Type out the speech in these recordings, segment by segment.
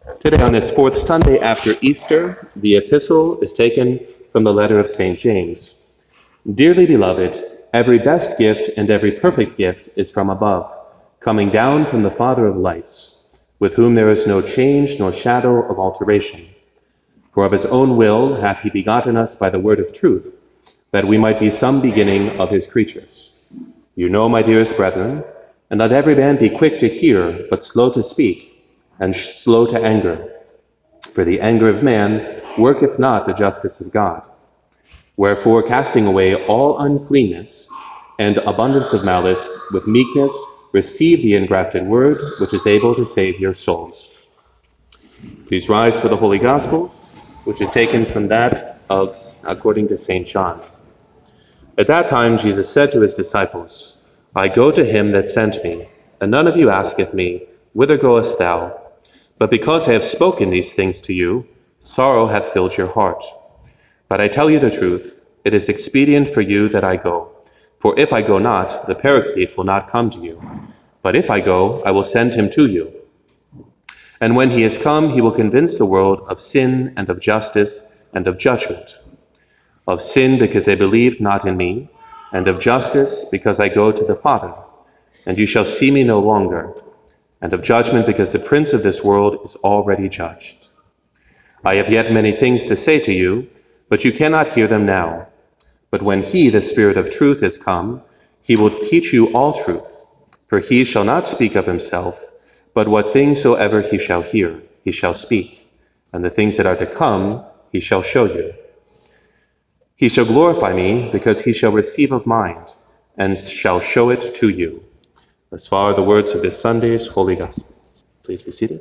Today, on this fourth Sunday after Easter, the epistle is taken from the letter of St. James. Dearly beloved, every best gift and every perfect gift is from above, coming down from the Father of lights, with whom there is no change nor shadow of alteration. For of his own will hath he begotten us by the word of truth, that we might be some beginning of his creatures. You know, my dearest brethren, and let every man be quick to hear, but slow to speak, and slow to anger. For the anger of man worketh not the justice of God. Wherefore, casting away all uncleanness and abundance of malice, with meekness receive the engrafted word, which is able to save your souls. Please rise for the Holy Gospel, which is taken from that of according to St. John. At that time Jesus said to his disciples, I go to him that sent me, and none of you asketh me, Whither goest thou? But because I have spoken these things to you, sorrow hath filled your heart. But I tell you the truth, it is expedient for you that I go. For if I go not, the Paraclete will not come to you. But if I go, I will send him to you. And when he is come, he will convince the world of sin and of justice and of judgment. Of sin, because they believed not in me, and of justice, because I go to the Father, and you shall see me no longer, and of judgment, because the prince of this world is already judged. I have yet many things to say to you, but you cannot hear them now. But when he, the Spirit of truth, is come, he will teach you all truth. For he shall not speak of himself, but what things soever he shall hear, he shall speak, and the things that are to come he shall show you. He shall glorify me, because he shall receive of mine, and shall show it to you. Thus far, the words of this Sunday's Holy Gospel. Please be seated.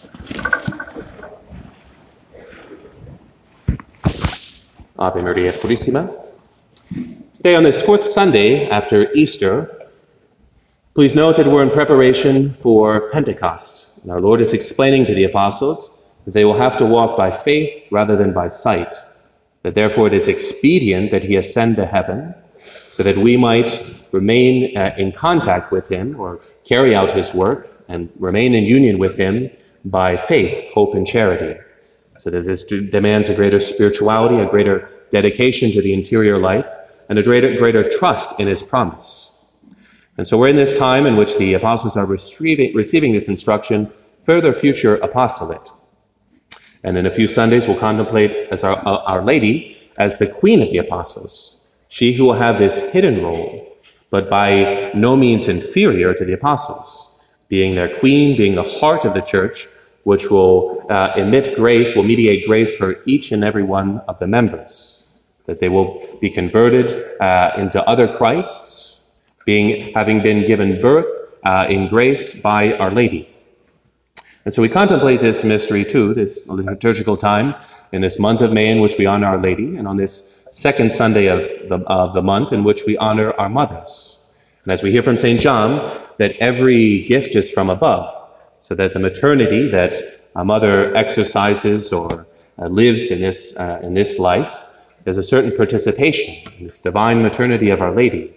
Ave Maria Purissima. Today, on this fourth Sunday after Easter, please note that we're in preparation for Pentecost. And our Lord is explaining to the apostles that they will have to walk by faith rather than by sight. That therefore it is expedient that he ascend to heaven, so that we might remain in contact with him, or carry out his work, and remain in union with him by faith, hope, and charity. So that this demands a greater spirituality, a greater dedication to the interior life, and a greater trust in his promise. And so we're in this time in which the apostles are receiving this instruction for their future apostolate. And in a few Sundays, we'll contemplate as Our Lady as the Queen of the Apostles, she who will have this hidden role, but by no means inferior to the apostles, being their queen, being the heart of the church, which will emit grace, will mediate grace for each and every one of the members, that they will be converted into other Christs, having been given birth in grace by Our Lady. And so we contemplate this mystery too, this liturgical time in this month of May in which we honor Our Lady, and on this second Sunday of the month in which we honor our mothers. And as we hear from St. John, that every gift is from above, so that the maternity that a mother exercises or lives in this life is a certain participation in this divine maternity of Our Lady,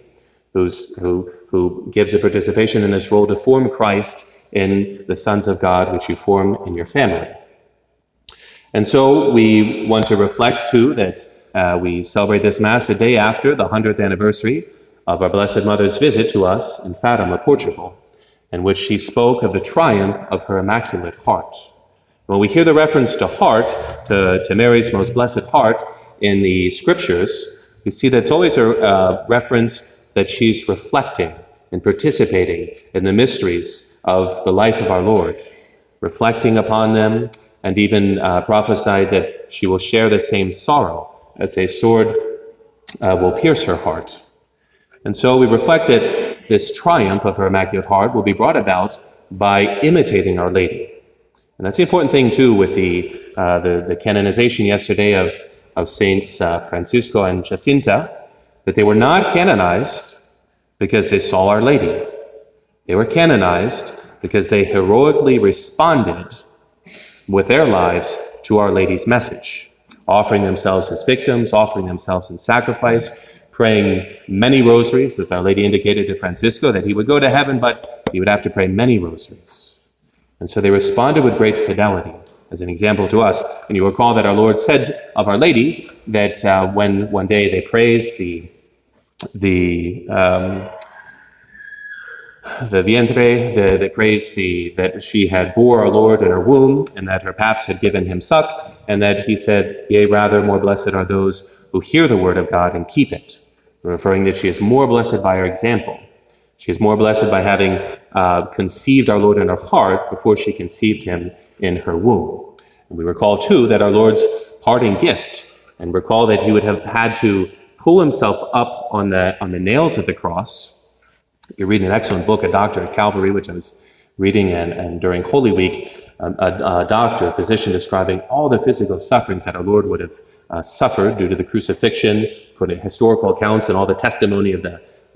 who gives a participation in this role to form Christ in the sons of God, which you form in your family. And so we want to reflect too that we celebrate this Mass a day after the 100th anniversary of our Blessed Mother's visit to us in Fatima, Portugal, in which she spoke of the triumph of her Immaculate Heart. When we hear the reference to heart, to Mary's most blessed heart in the scriptures, we see that it's always a reference that she's reflecting and participating in the mysteries of the life of our Lord, reflecting upon them, and even prophesied that she will share the same sorrow as a sword will pierce her heart. And so we reflect that this triumph of her Immaculate Heart will be brought about by imitating Our Lady. And that's the important thing too with the canonization yesterday of Saints Francisco and Jacinta, that they were not canonized because they saw Our Lady. They were canonized because they heroically responded with their lives to Our Lady's message, offering themselves as victims, offering themselves in sacrifice, praying many rosaries, as Our Lady indicated to Francisco, that he would go to heaven, but he would have to pray many rosaries. And so they responded with great fidelity. as an example to us. And you recall that our Lord said of Our Lady that when one day they praised the vientre, they praised that she had bore our Lord in her womb, and that her paps had given him suck, and that he said, yea, rather, more blessed are those who hear the word of God and keep it, referring that she is more blessed by her example. She is more blessed by having conceived our Lord in her heart before she conceived him in her womb. And we recall, too, that our Lord's parting gift, and recall that he would have had to pull himself up on the nails of the cross. You read an excellent book, A Doctor at Calvary, which I was reading, and during Holy Week, a physician describing all the physical sufferings that our Lord would have suffered due to the crucifixion, putting historical accounts and all the testimony of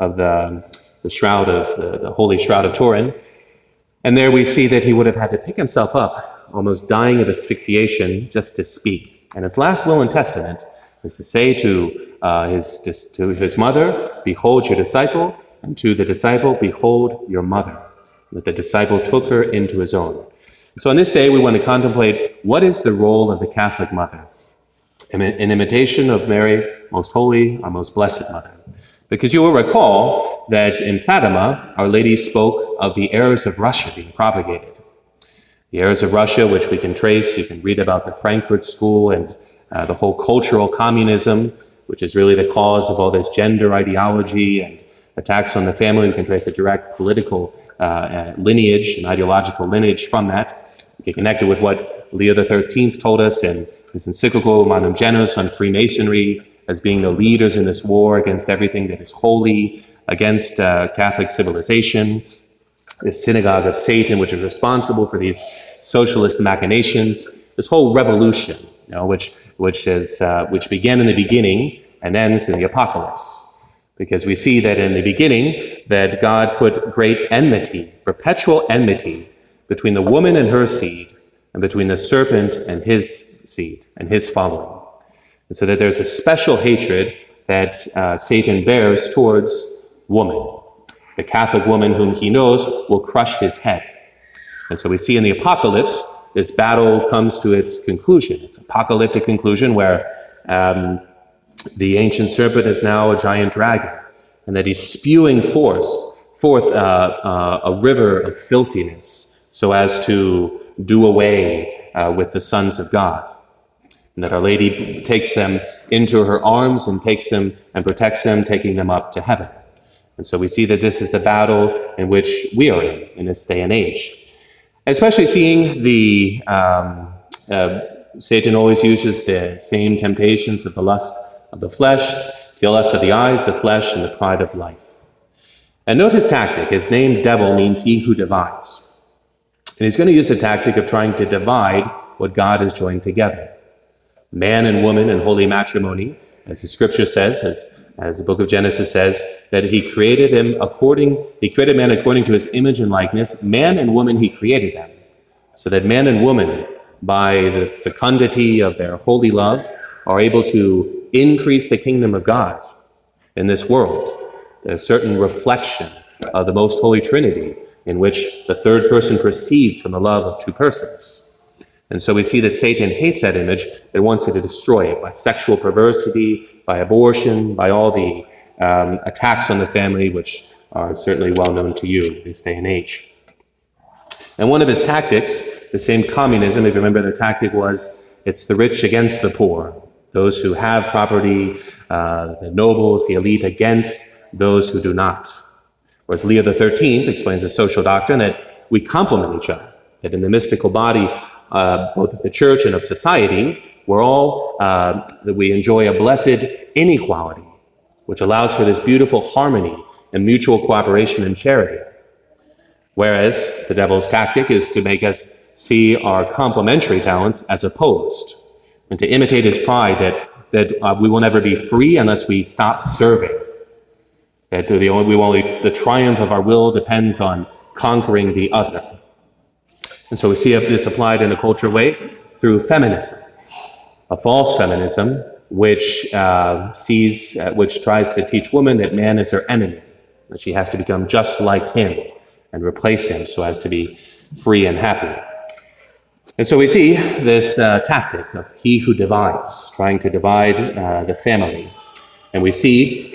the shroud of the Holy Shroud of Turin. And there we see that he would have had to pick himself up, almost dying of asphyxiation, just to speak. And his last will and testament is to say to his mother, behold your disciple, and to the disciple, behold your mother. That the disciple took her into his own. So on this day, we want to contemplate what is the role of the Catholic mother in imitation of Mary, most holy, our most blessed mother. Because you will recall that in Fatima, Our Lady spoke of the errors of Russia being propagated. The errors of Russia, which we can trace, you can read about the Frankfurt School and the whole cultural communism, which is really the cause of all this gender ideology and attacks on the family. We can trace a direct political lineage and ideological lineage from that. We can connect it with what Leo XIII told us in his encyclical Magnum Genus on Freemasonry as being the leaders in this war against everything that is holy, against Catholic civilization, the synagogue of Satan, which is responsible for these socialist machinations, this whole revolution, which began in the beginning and ends in the apocalypse. Because we see that in the beginning that God put great enmity, perpetual enmity, between the woman and her seed, and between the serpent and his seed, and his following. And so that there's a special hatred that Satan bears towards woman. The Catholic woman whom he knows will crush his head. And so we see in the apocalypse, this battle comes to its conclusion. It's an apocalyptic conclusion where the ancient serpent is now a giant dragon, and that he's spewing forth a river of filthiness so as to do away with the sons of God. And that Our Lady takes them into her arms and takes them and protects them, taking them up to heaven. And so we see that this is the battle in which we are in this day and age. Especially seeing Satan always uses the same temptations of the lust of the flesh, the lust of the eyes, the flesh, and the pride of life. And note his tactic. His name, devil, means he who divides. And he's going to use the tactic of trying to divide what God has joined together. Man and woman in holy matrimony, as the scripture says, as the book of Genesis says, that he created man according to his image and likeness. Man and woman, he created them. So that man and woman, by the fecundity of their holy love, are able to increase the kingdom of God in this world. There's a certain reflection of the most holy Trinity in which the third person proceeds from the love of two persons. And so we see that Satan hates that image and wants to destroy it by sexual perversity, by abortion, by all the attacks on the family, which are certainly well known to you this day and age. And one of his tactics, the same communism, if you remember the tactic was, it's the rich against the poor. Those who have property, the nobles, the elite, against those who do not. Whereas Leo XIII explains the social doctrine that we complement each other, that in the mystical body, both of the church and of society, that we enjoy a blessed inequality, which allows for this beautiful harmony and mutual cooperation and charity. Whereas the devil's tactic is to make us see our complementary talents as opposed, and to imitate his pride that we will never be free unless we stop serving. That the triumph of our will depends on conquering the other. And so we see this applied in a cultural way through feminism, a false feminism which tries to teach women that man is her enemy, that she has to become just like him and replace him so as to be free and happy. And so we see this tactic of he who divides, trying to divide the family. And we see,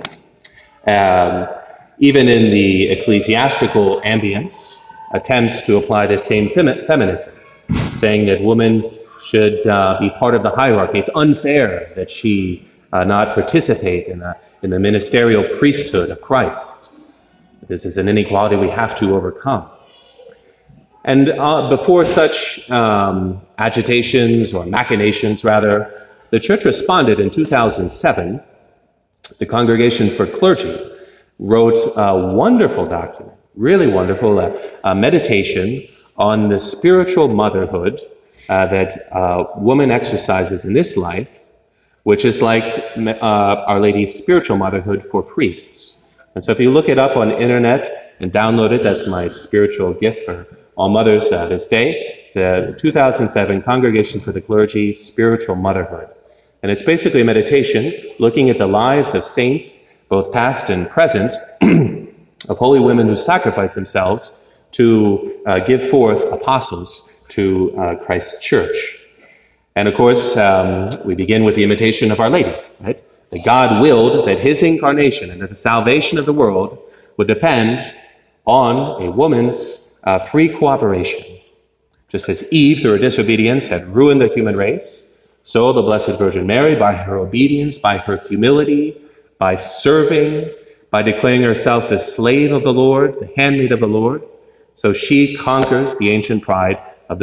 even in the ecclesiastical ambience, attempts to apply the same feminism, saying that woman should be part of the hierarchy. It's unfair that she not participate in the ministerial priesthood of Christ. This is an inequality we have to overcome. And before such agitations or machinations, rather, the Church responded in 2007. The Congregation for Clergy wrote a wonderful document, really wonderful, a meditation on the spiritual motherhood that a woman exercises in this life, which is like Our Lady's spiritual motherhood for priests. And so if you look it up on internet and download it, that's my spiritual gift for all mothers this day, the 2007 Congregation for the Clergy, Spiritual Motherhood. And it's basically a meditation looking at the lives of saints, both past and present, of holy women who sacrifice themselves to give forth apostles to Christ's church. And of course, we begin with the imitation of Our Lady, right? That God willed that his incarnation and that the salvation of the world would depend on a woman's free cooperation. Just as Eve, through her disobedience, had ruined the human race, so the Blessed Virgin Mary, by her obedience, by her humility, by serving, by declaring herself the slave of the Lord, the handmaid of the Lord, so she conquers the ancient pride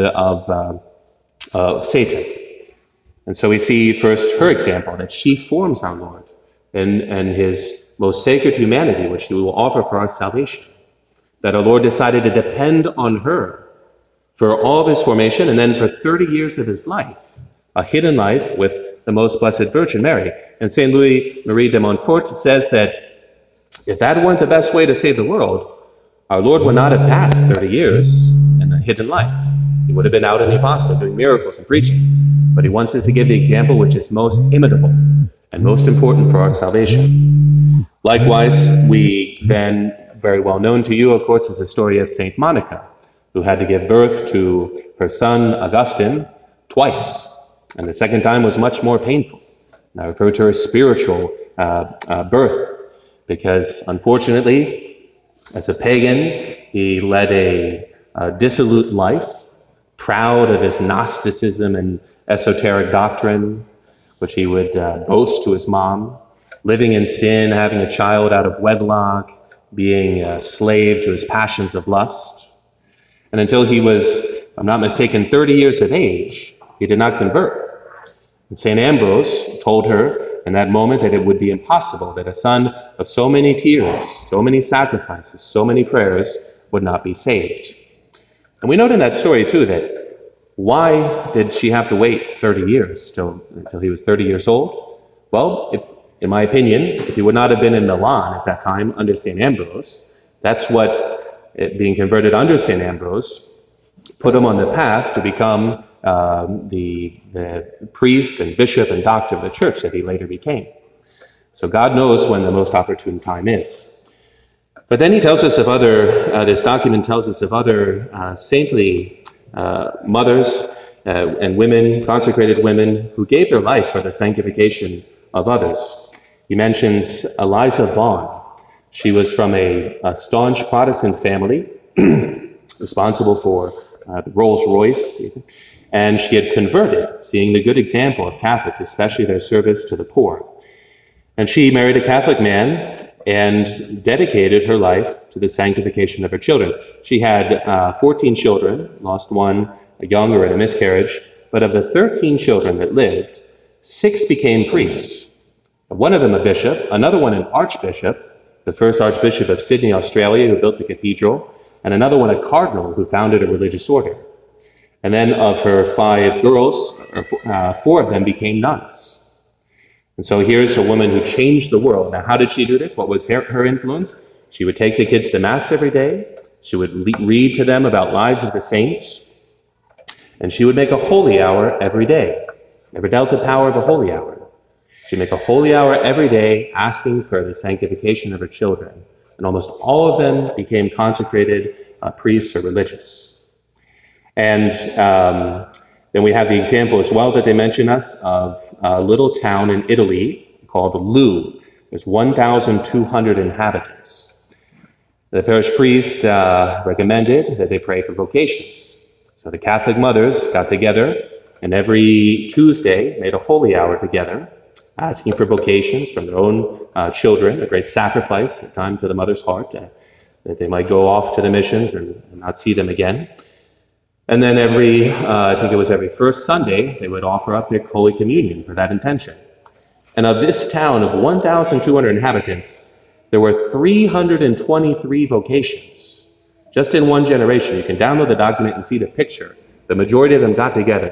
of Satan. And so we see first her example, that she forms our Lord and his most sacred humanity, which he will offer for our salvation. That our Lord decided to depend on her for all of his formation, and then for 30 years of his life, a hidden life with the Most Blessed Virgin Mary. And St. Louis Marie de Montfort says that if that weren't the best way to save the world, our Lord would not have passed 30 years in a hidden life. He would have been out in the apostolate doing miracles and preaching. But he wants us to give the example which is most imitable and most important for our salvation. Likewise, we then, very well known to you, of course, is the story of Saint Monica, who had to give birth to her son Augustine twice. And the second time was much more painful. And I refer to her spiritual birth, because unfortunately, as a pagan, he led a dissolute life, proud of his Gnosticism and esoteric doctrine, which he would boast to his mom, living in sin, having a child out of wedlock, being a slave to his passions of lust. And until he was, if I'm not mistaken, 30 years of age, he did not convert. And St. Ambrose told her in that moment that it would be impossible that a son of so many tears, so many sacrifices, so many prayers would not be saved. And we note in that story, too, that why did she have to wait 30 years until he was 30 years old? Well, in my opinion, if he would not have been in Milan at that time under St. Ambrose, that's what, being converted under St. Ambrose, put him on the path to become the priest and bishop and doctor of the church that he later became. So God knows when the most opportune time is. But then he tells us of this document tells us of other saintly mothers and women, consecrated women, who gave their life for the sanctification of others. He mentions Eliza Vaughan. She was from a staunch Protestant family, responsible for the Rolls Royce, and she had converted, seeing the good example of Catholics, especially their service to the poor. And she married a Catholic man and dedicated her life to the sanctification of her children. She had 14 children, lost one young or in a miscarriage, but of the 13 children that lived, 6 became priests. One of them a bishop, another one an archbishop, the first archbishop of Sydney, Australia, who built the cathedral, and another one a cardinal who founded a religious order. And then of her 5 girls, 4 of them became nuns. And so here's a woman who changed the world. Now, how did she do this? What was her influence? She would take the kids to Mass every day. She would read to them about lives of the saints. And she would make a holy hour every day. Never doubt the power of a holy hour. She'd make a holy hour every day, asking for the sanctification of her children. And almost all of them became consecrated priests or religious. And then we have the example as well that they mention us of a little town in Italy called Loo. There's 1,200 inhabitants. The parish priest recommended that they pray for vocations. So the Catholic mothers got together and every Tuesday made a holy hour together, asking for vocations from their own children, a great sacrifice, a time to the mother's heart, that they might go off to the missions and not see them again. And then I think it was every first Sunday, they would offer up their Holy Communion for that intention. And of this town of 1,200 inhabitants, there were 323 vocations. Just in one generation. You can download the document and see the picture. The majority of them got together.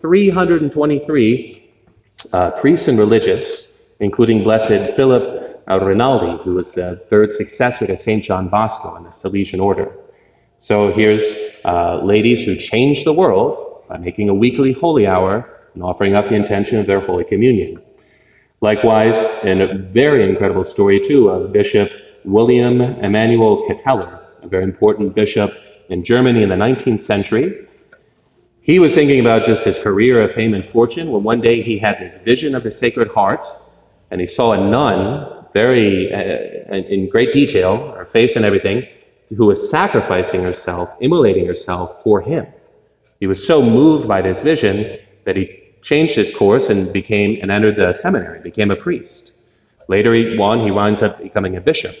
323 priests and religious, including Blessed Philip Rinaldi, who was the third successor to St. John Bosco in the Salesian order. So here's ladies who changed the world by making a weekly holy hour and offering up the intention of their Holy Communion. Likewise, in a very incredible story too of Bishop William Emanuel Ketteler, a very important bishop in Germany in the 19th century. He was thinking about just his career of fame and fortune when one day he had this vision of the Sacred Heart and he saw a nun, very in great detail, her face and everything, who was sacrificing herself, immolating herself for him. He was so moved by this vision that he changed his course and entered the seminary, became a priest. Later he winds up becoming a bishop.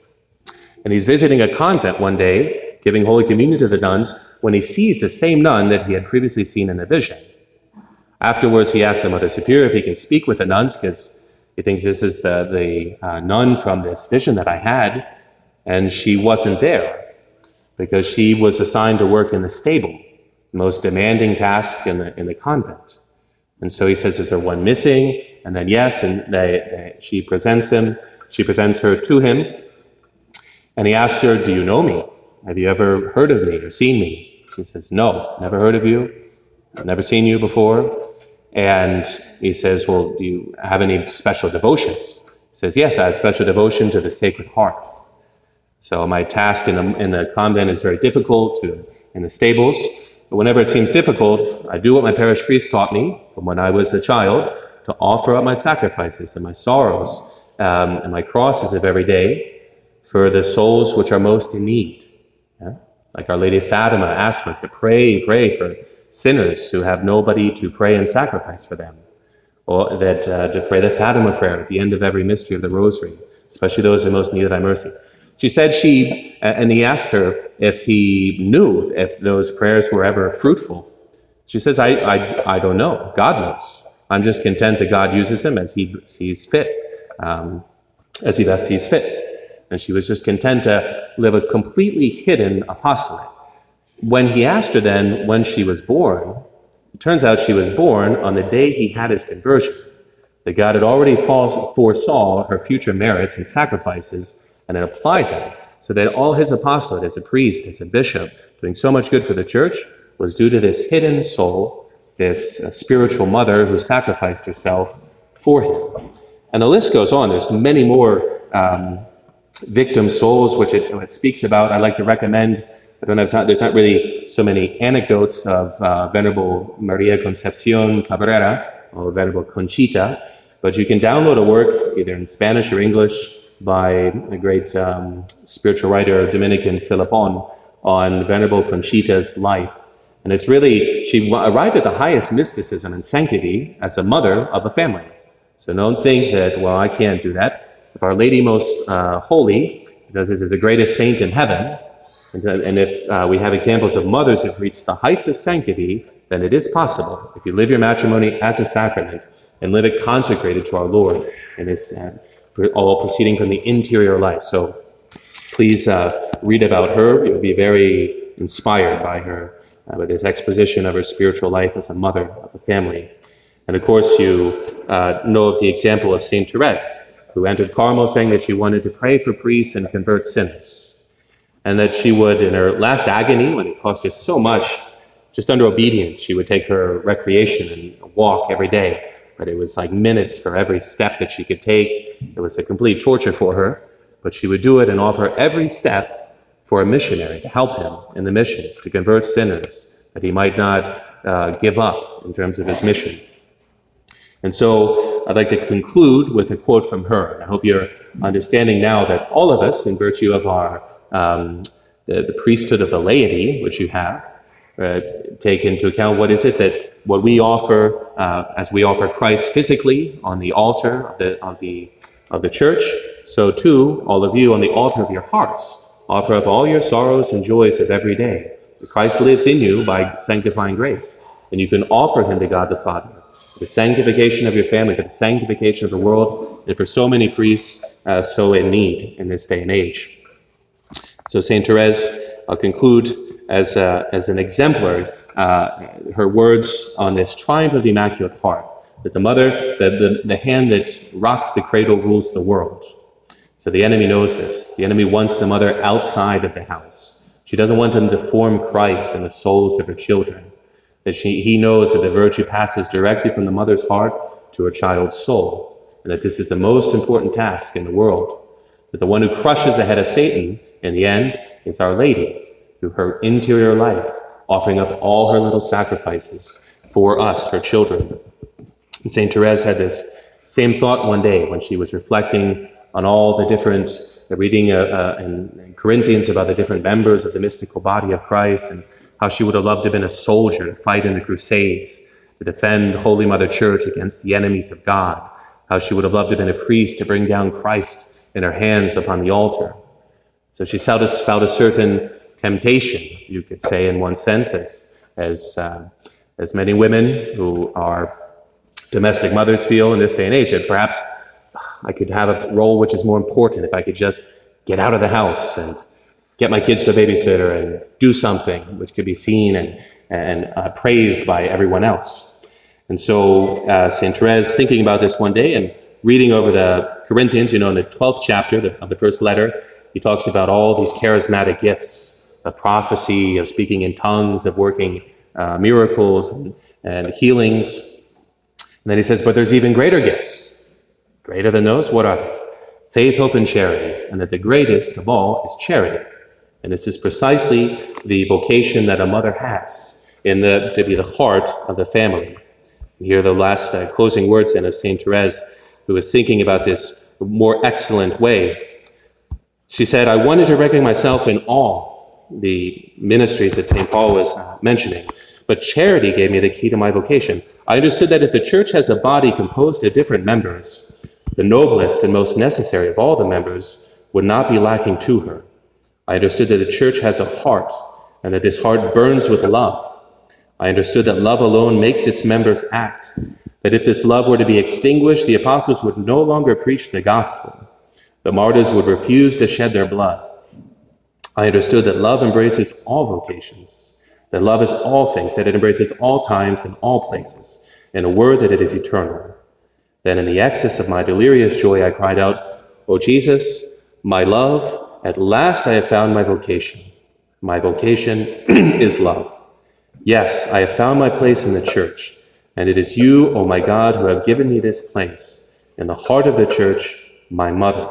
And he's visiting a convent one day, giving Holy Communion to the nuns, when he sees the same nun that he had previously seen in the vision. Afterwards, he asks the Mother Superior if he can speak with the nuns, because he thinks this is the nun from this vision that I had, and she wasn't there, because she was assigned to work in the stable, the most demanding task in the convent. And so he says, is there one missing? And then yes, and she presents her to him, and he asked her, do you know me? Have you ever heard of me or seen me? She says, no, never heard of you. I've never seen you before. And he says, well, do you have any special devotions? He says, yes, I have special devotion to the Sacred Heart. So my task in the convent is very difficult, in the stables. But whenever it seems difficult, I do what my parish priest taught me from when I was a child, to offer up my sacrifices and my sorrows and my crosses of every day for the souls which are most in need. Yeah? Like Our Lady of Fatima asked for us to pray for sinners who have nobody to pray and sacrifice for them. Or that to pray the Fatima prayer at the end of every mystery of the Rosary, especially those in most need of thy mercy. She said and he asked her if he knew if those prayers were ever fruitful. She says, I don't know. God knows. I'm just content that God uses him as he sees fit, as he best sees fit. And she was just content to live a completely hidden apostolate. When he asked her then when she was born, it turns out she was born on the day he had his conversion. That God had already foresaw her future merits and sacrifices and had applied them, so that all his apostolate as a priest, as a bishop, doing so much good for the church, was due to this hidden soul, this spiritual mother who sacrificed herself for him. And the list goes on. There's many more victim souls which it speaks about. I'd like to recommend, I don't have time, there's not really so many anecdotes of Venerable Maria Concepcion Cabrera or Venerable Conchita, but you can download a work either in Spanish or English by a great spiritual writer, Dominican Philippon, on Venerable Conchita's life. And it's really, she arrived at the highest mysticism and sanctity as a mother of a family. So don't think that, well, I can't do that. If Our Lady Most Holy, because this is the greatest saint in heaven, and if we have examples of mothers who've reached the heights of sanctity, then it is possible. If you live your matrimony as a sacrament and live it consecrated to our Lord, and it's all proceeding from the interior life. So please read about her. You'll be very inspired by her, by this exposition of her spiritual life as a mother of a family. And of course, you know of the example of Saint Therese, who entered Carmel saying that she wanted to pray for priests and convert sinners. And that she would, in her last agony, when it cost her so much, just under obedience, she would take her recreation and walk every day. But it was like minutes for every step that she could take. It was a complete torture for her. But she would do it and offer every step for a missionary to help him in the missions, to convert sinners, that he might not give up in terms of his mission. And so I'd like to conclude with a quote from her. I hope you're understanding now that all of us, in virtue of our the priesthood of the laity, which you have, take into account what we offer as we offer Christ physically on the altar of the church. So too, all of you on the altar of your hearts, offer up all your sorrows and joys of every day. Christ lives in you by sanctifying grace, and you can offer him to God the Father. The sanctification of your family, for the sanctification of the world, and for so many priests so in need in this day and age. So Saint Therese, I'll conclude as an exemplar, her words on this triumph of the Immaculate Heart, that the mother, the hand that rocks the cradle rules the world. So the enemy knows this. The enemy wants the mother outside of the house. She doesn't want him to form Christ in the souls of her children. That he knows that the virtue passes directly from the mother's heart to her child's soul, and that this is the most important task in the world. That the one who crushes the head of Satan, in the end, is Our Lady, through her interior life, offering up all her little sacrifices for us, her children. And St. Therese had this same thought one day when she was reflecting on all the different, reading in Corinthians about the different members of the mystical body of Christ, and how she would have loved to have been a soldier to fight in the Crusades, to defend Holy Mother Church against the enemies of God. How she would have loved to have been a priest to bring down Christ in her hands upon the altar. So she felt a certain temptation, you could say, in one sense, as many women who are domestic mothers feel in this day and age, that perhaps I could have a role which is more important if I could just get out of the house and get my kids to a babysitter and do something which could be seen and praised by everyone else. And so St. Therese, thinking about this one day and reading over the Corinthians, in the 12th chapter of the first letter, he talks about all these charismatic gifts, of prophecy, of speaking in tongues, of working miracles and healings. And then he says, but there's even greater gifts. Greater than those, what are they? Faith, hope, and charity. And that the greatest of all is charity. And this is precisely the vocation that a mother has to be the heart of the family. We hear the last closing words then of St. Therese, who was thinking about this more excellent way. She said, I wanted to recognize myself in all the ministries that St. Paul was mentioning, but charity gave me the key to my vocation. I understood that if the church has a body composed of different members, the noblest and most necessary of all the members would not be lacking to her. I understood that the church has a heart, and that this heart burns with love. I understood that love alone makes its members act, that if this love were to be extinguished, the apostles would no longer preach the gospel. The martyrs would refuse to shed their blood. I understood that love embraces all vocations, that love is all things, that it embraces all times and all places, in a word that it is eternal. Then in the excess of my delirious joy, I cried out, O Jesus, my love, at last I have found my vocation. My vocation is love. Yes, I have found my place in the church, and it is you, O my God, who have given me this place, in the heart of the church, my mother.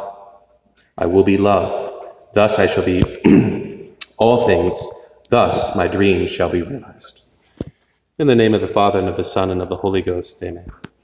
I will be love. Thus I shall be all things. Thus my dreams shall be realized. In the name of the Father, and of the Son, and of the Holy Ghost, amen.